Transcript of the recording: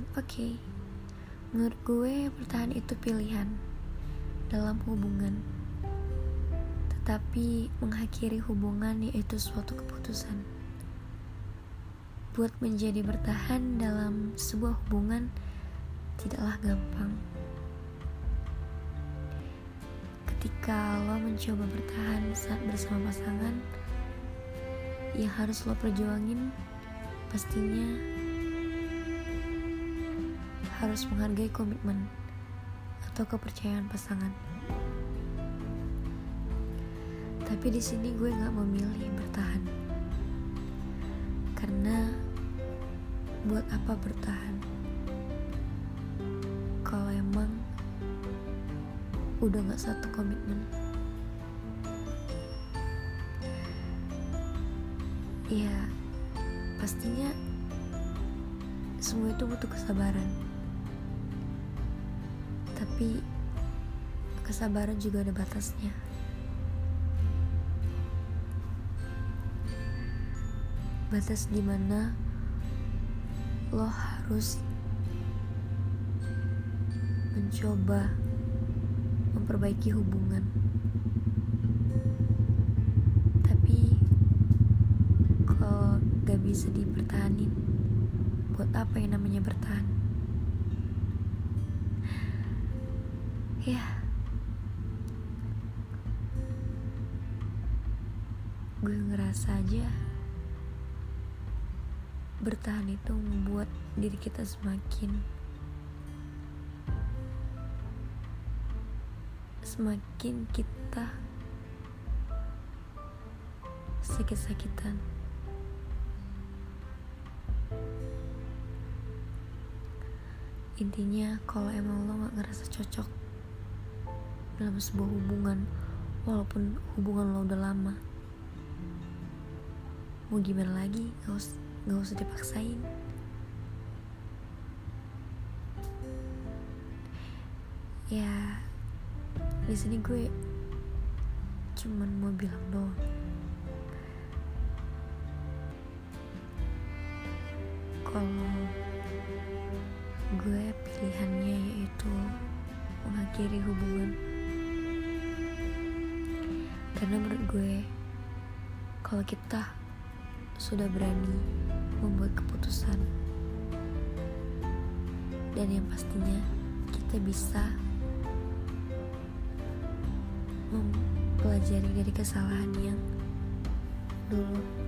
Oke, menurut gue bertahan itu pilihan dalam hubungan. Tetapi mengakhiri hubungan yaitu suatu keputusan. Buat menjadi bertahan dalam sebuah hubungan tidaklah gampang. Ketika lo mencoba bertahan saat bersama pasangan, yang harus lo perjuangin pastinya harus menghargai komitmen atau kepercayaan pasangan. Tapi di sini gue nggak memilih bertahan, karena buat apa bertahan kalau emang udah nggak satu komitmen. Ya, pastinya semua itu butuh kesabaran. Tapi kesabaran juga ada batasnya. Batas dimana lo harus mencoba memperbaiki hubungan. Tapi kalau gak bisa dipertahanin, buat apa yang namanya bertahan? Ya, gue ngerasa aja bertahan itu membuat diri kita semakin kita sakit-sakitan. Intinya kalau emang lo gak ngerasa cocok dalam sebuah hubungan, walaupun hubungan lo udah lama, mau gimana lagi, gak usah dipaksain. Ya, di sini gue cuman mau bilang doang, kalau gue pilihannya yaitu mengakhiri hubungan. Karena menurut gue, kalau kita sudah berani membuat keputusan, dan yang pastinya kita bisa mempelajari dari kesalahan yang dulu